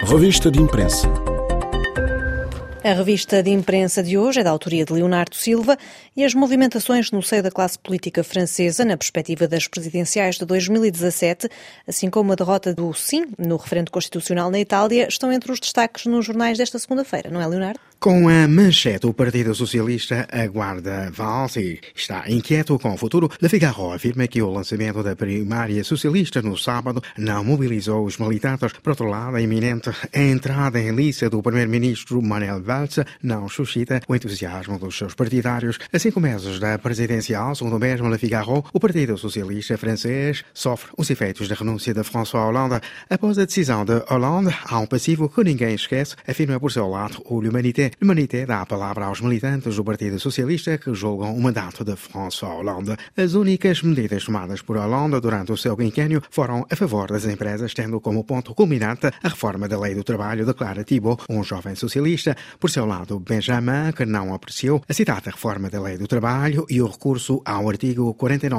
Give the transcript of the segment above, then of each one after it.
Revista de Imprensa. A revista de imprensa de hoje é da autoria de Leonardo Silva e as movimentações no seio da classe política francesa na perspectiva das presidenciais de 2017, assim como a derrota do Sim no referendo constitucional na Itália, estão entre os destaques nos jornais desta segunda-feira, não é, Leonardo? Com a manchete, o Partido Socialista aguarda Valls e está inquieto com o futuro. Le Figaro afirma que o lançamento da primária socialista no sábado não mobilizou os militantes. Por outro lado, a iminente entrada em liça do primeiro-ministro Manuel Valls não suscita o entusiasmo dos seus partidários. A 5 meses da presidencial, segundo o mesmo Le Figaro, o Partido Socialista francês sofre os efeitos da renúncia de François Hollande. Após a decisão de Hollande, há um passivo que ninguém esquece, afirma por seu lado o L'Humanité. L'Humanité dá a palavra aos militantes do Partido Socialista que julgam o mandato de François Hollande. As únicas medidas tomadas por Hollande durante o seu quinquênio foram a favor das empresas, tendo como ponto culminante a reforma da lei do trabalho, declara Thibault, um jovem socialista. Por seu lado, Benjamin, que não apreciou a citada reforma da lei do trabalho e o recurso ao artigo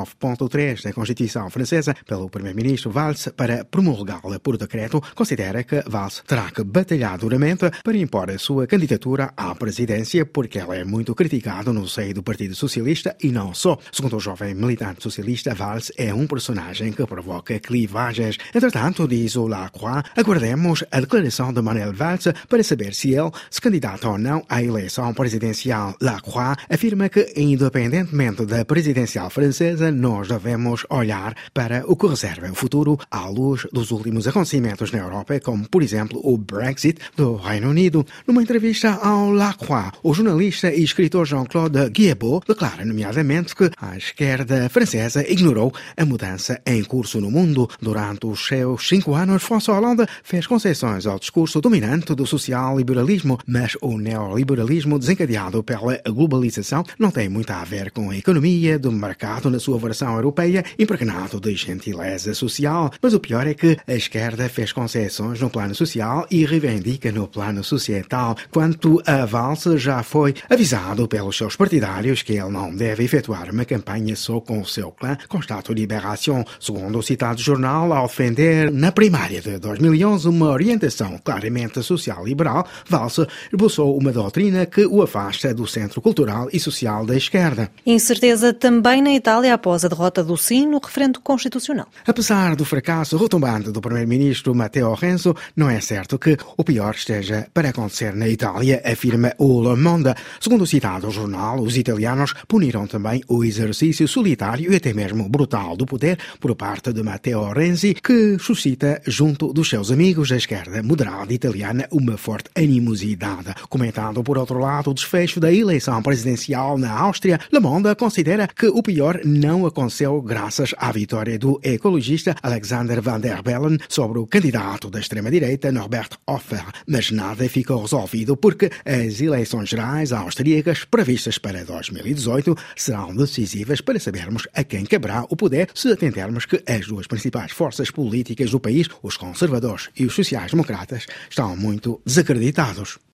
49.3 da Constituição francesa pelo primeiro-ministro Valls para promulgá-la por decreto, considera que Valls terá que batalhar duramente para impor a sua candidatura à presidência, porque ela é muito criticada no seio do Partido Socialista e não só. Segundo o jovem militante socialista, Valls é um personagem que provoca clivagens. Entretanto, diz o Lacroix, aguardemos a declaração de Manuel Valls para saber se ele se candidata ou não à eleição presidencial. Lacroix afirma que, independentemente da presidencial francesa, nós devemos olhar para o que reserva o futuro à luz dos últimos acontecimentos na Europa, como, por exemplo, o Brexit do Reino Unido. Numa entrevista ao Lacroix, o jornalista e escritor Jean-Claude Guilbault declara, nomeadamente, que a esquerda francesa ignorou a mudança em curso no mundo. Durante os seus 5 anos, François Hollande fez concessões ao discurso dominante do social-liberalismo, mas o neoliberalismo desencadeado pela globalização não tem muito a ver com a economia do mercado na sua versão europeia, impregnado de gentileza social. Mas o pior é que a esquerda fez concessões no plano social e reivindica no plano societal. Quanto a Valls, já foi avisado pelos seus partidários que ele não deve efetuar uma campanha só com o seu clã, constata o Libération. Segundo o citado jornal, ao defender na primária de 2011 uma orientação claramente social-liberal, Valls esboçou uma doutrina que o afasta do centro cultural e social da esquerda. Incerteza também na Itália após a derrota do Sim no referendo constitucional. Apesar do fracasso retumbante do primeiro-ministro Matteo Renzi, não é certo que o pior esteja para acontecer na Itália, afirma o Le Monde. Segundo o citado jornal, os italianos puniram também o exercício solitário e até mesmo brutal do poder por parte de Matteo Renzi, que suscita junto dos seus amigos da esquerda moderada italiana uma forte animosidade. Comentando, por outro lado, o desfecho da eleição presidencial na Áustria, Le Monde considera que o pior não aconteceu graças à vitória do ecologista Alexander Van der Bellen sobre o candidato da extrema-direita Norbert Hofer, mas nada ficou resolvido porque as eleições gerais austríacas previstas para 2018 serão decisivas para sabermos a quem caberá o poder se atendermos que as duas principais forças políticas do país, os conservadores e os sociais-democratas, estão muito desacreditados.